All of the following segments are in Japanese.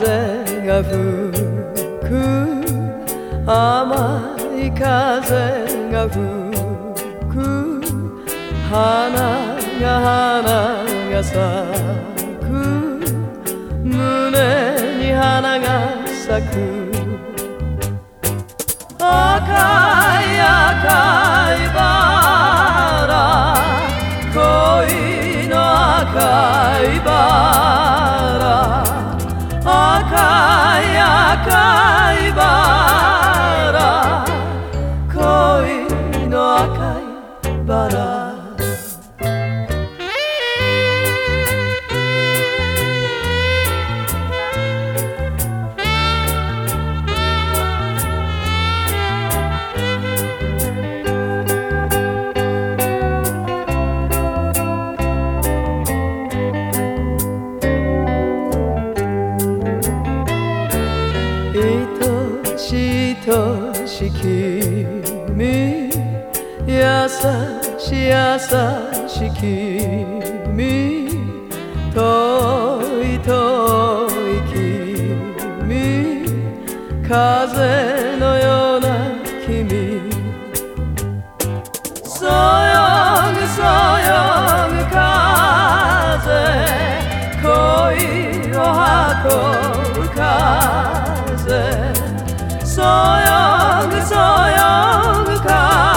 風が吹く甘い風が吹く花が咲く胸に花が咲く赤いバラ恋の赤いバラ赤いバラ恋の赤いバラ愛し君優し君遠い君風のような君そよぐ風恋を運ぶ風そよぐ風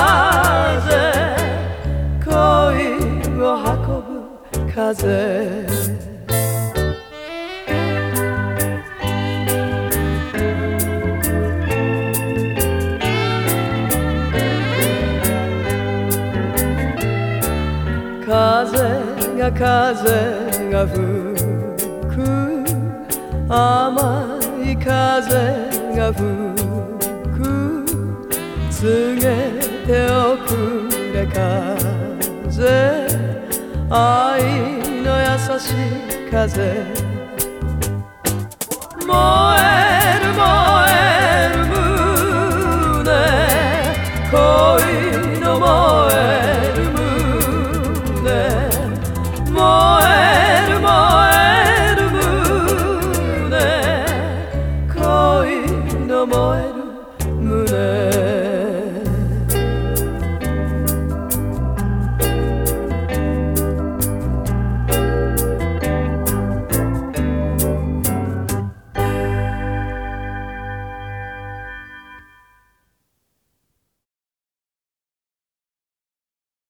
恋を運ぶ風風が吹く甘い風が吹く告げておくれ風愛の優しい風燃える胸恋の燃える胸燃える胸恋の燃える